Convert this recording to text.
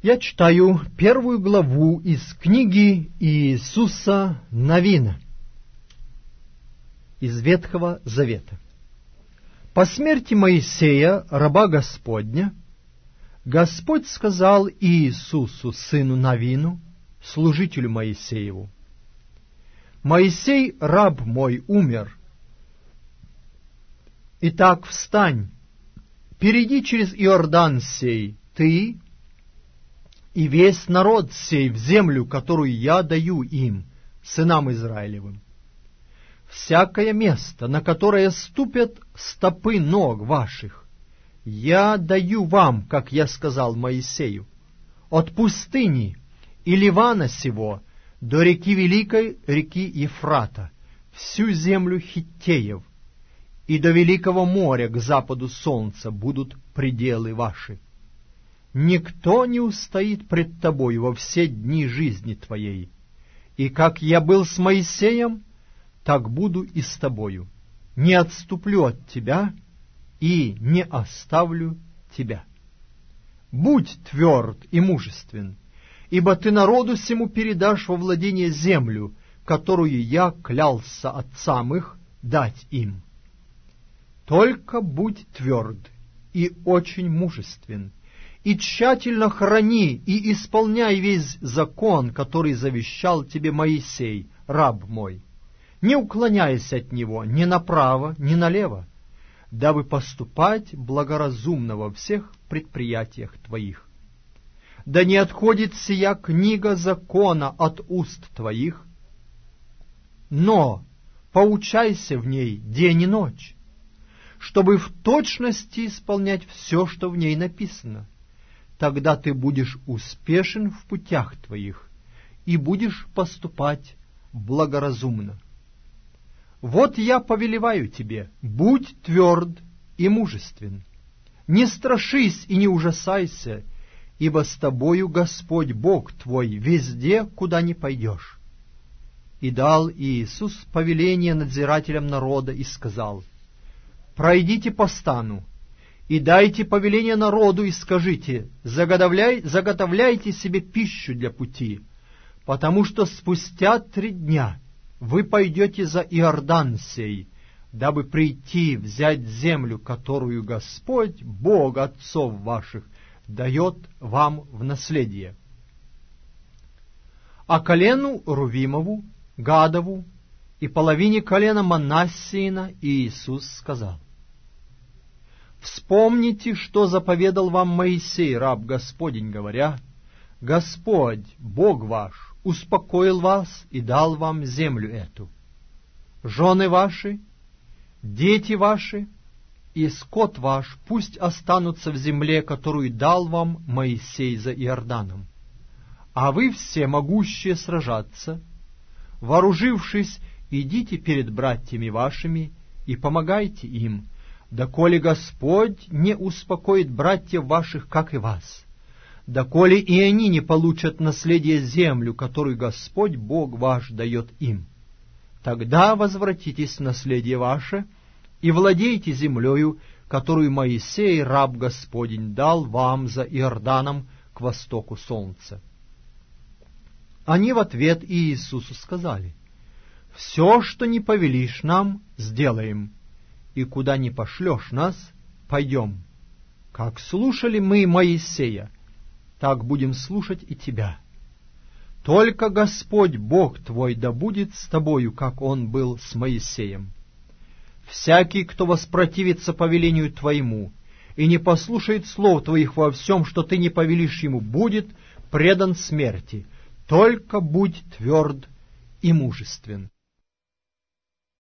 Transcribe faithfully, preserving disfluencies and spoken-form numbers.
Я читаю первую главу из книги Иисуса Навина из Ветхого Завета. По смерти Моисея, раба Господня, Господь сказал Иисусу, сыну Навину, служителю Моисееву: «Моисей, раб мой, умер. Итак, встань, перейди через Иордан сей, ты и весь народ сей, в землю, которую я даю им, сынам Израилевым. Всякое место, на которое ступят стопы ног ваших, я даю вам, как я сказал Моисею, от пустыни и Ливана сего до реки Великой, реки Ефрата, всю землю Хиттеев, и до Великого моря к западу солнца будут пределы ваши. Никто не устоит пред тобой во все дни жизни твоей, и как я был с Моисеем, так буду и с тобою. Не отступлю от тебя и не оставлю тебя. Будь тверд и мужествен, ибо ты народу сему передашь во владение землю, которую я клялся отцам их дать им. Только будь тверд и очень мужествен, и тщательно храни и исполняй весь закон, который завещал тебе Моисей, раб мой. Не уклоняйся от него ни направо, ни налево, дабы поступать благоразумно во всех предприятиях твоих. Да не отходит сия книга закона от уст твоих, но поучайся в ней день и ночь, чтобы в точности исполнять все, что в ней написано. Тогда ты будешь успешен в путях твоих и будешь поступать благоразумно. Вот я повелеваю тебе: будь тверд и мужествен, не страшись и не ужасайся, ибо с тобою Господь Бог твой везде, куда ни пойдешь». И дал Иисус повеление надзирателям народа и сказал: «Пройдите по стану, и дайте повеление народу, и скажите: заготовляй, заготовляйте себе пищу для пути, потому что спустя три дня вы пойдете за Иордан сей, дабы прийти взять землю, которую Господь, Бог отцов ваших, дает вам в наследие». А колену Рувимову, Гадову и половине колена Манассиина Иисус сказал: «Вспомните, что заповедал вам Моисей, раб Господень, говоря: Господь, Бог ваш, успокоил вас и дал вам землю эту. Жены ваши, дети ваши и скот ваш пусть останутся в земле, которую дал вам Моисей за Иорданом. А вы все, могущие сражаться, вооружившись, идите перед братьями вашими и помогайте им, доколе Господь не успокоит братьев ваших, как и вас, доколе и они не получат наследие землю, которую Господь Бог ваш дает им. Тогда возвратитесь в наследие ваше и владейте землею, которую Моисей, раб Господень, дал вам за Иорданом к востоку солнца». Они в ответ Иисусу сказали: «Все, что не повелишь нам, сделаем, и куда не пошлешь нас, пойдем. Как слушали мы Моисея, так будем слушать и тебя. Только Господь Бог твой да будет с тобою, как Он был с Моисеем. Всякий, кто воспротивится повелению твоему и не послушает слов твоих во всем, что ты не повелишь ему, будет предан смерти. Только будь тверд и мужествен».